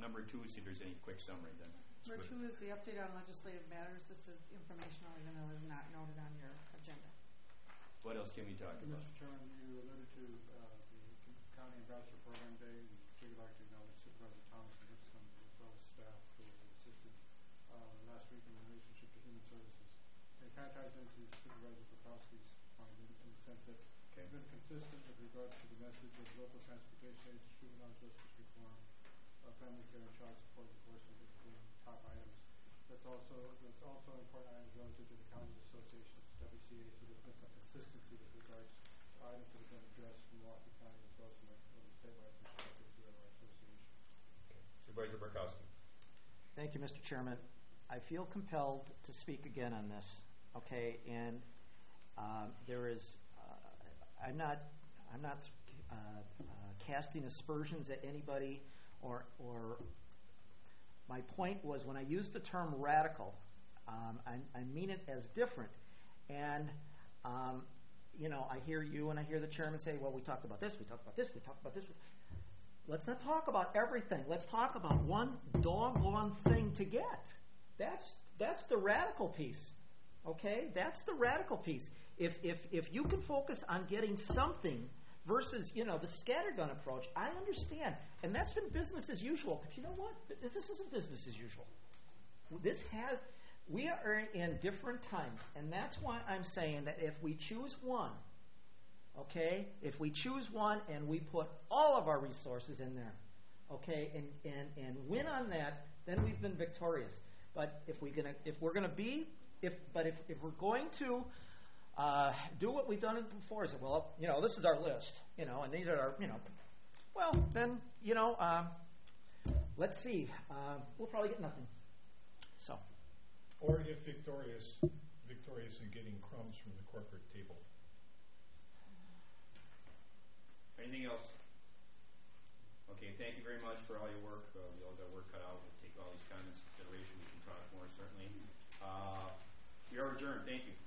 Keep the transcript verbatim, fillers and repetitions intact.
number two, see if there's any quick summary then. Number two is the update on legislative matters. This is informational, even though it is not noted on your agenda. What else can we talk about? Mister Chairman, you alluded to uh, the County Ambassador Program Day, and particularly like to acknowledge Supervisor Thomas and Lipscomb, as well as staff who assisted uh, last week in relationship to human services. It kind of ties into Supervisor Bukowski's point in, in the sense that okay. It's been consistent with regards to the message of local transportation aids, juvenile justice reform, uh, family care, and child support enforcement as being top items. That's also that's also important items relative to the counties associations, W C A, so there's been some consistency with regards to items that have been addressed from Milwaukee County as well as from a, from a statewide perspective through our association. Okay. Supervisor Burkowski. Thank you, Mister Chairman. I feel compelled to speak again on this. Okay, and um, there is, uh, I'm not, I'm not uh, uh, casting aspersions at anybody, or, or my point was when I used the term radical, um, I, I mean it as different. And um, you know, I hear you and I hear the chairman say, "Well, we talked about this, we talked about this, we talked about this." Let's not talk about everything. Let's talk about one doggone thing to get. That's that's the radical piece. Okay? That's the radical piece. If if if you can focus on getting something versus, you know, the scattergun approach, I understand. And that's been business as usual. But you know what? This isn't business as usual. This has we are in different times, and that's why I'm saying that if we choose one, okay, if we choose one and we put all of our resources in there, okay, and, and, and win on that, then we've been victorious. But if we're gonna if we're gonna be if but if, if we're going to uh, do what we've done before, is well, you know, this is our list, you know, and these are our, you know, well, then, you know, um, let's see, uh, we'll probably get nothing. So. Or if victorious, victorious in getting crumbs from the corporate table. Anything else? Okay, thank you very much for all your work. Uh, we all got work cut out. We'll take all these comments into consideration. We can talk more, certainly. Uh, we are adjourned. Thank you.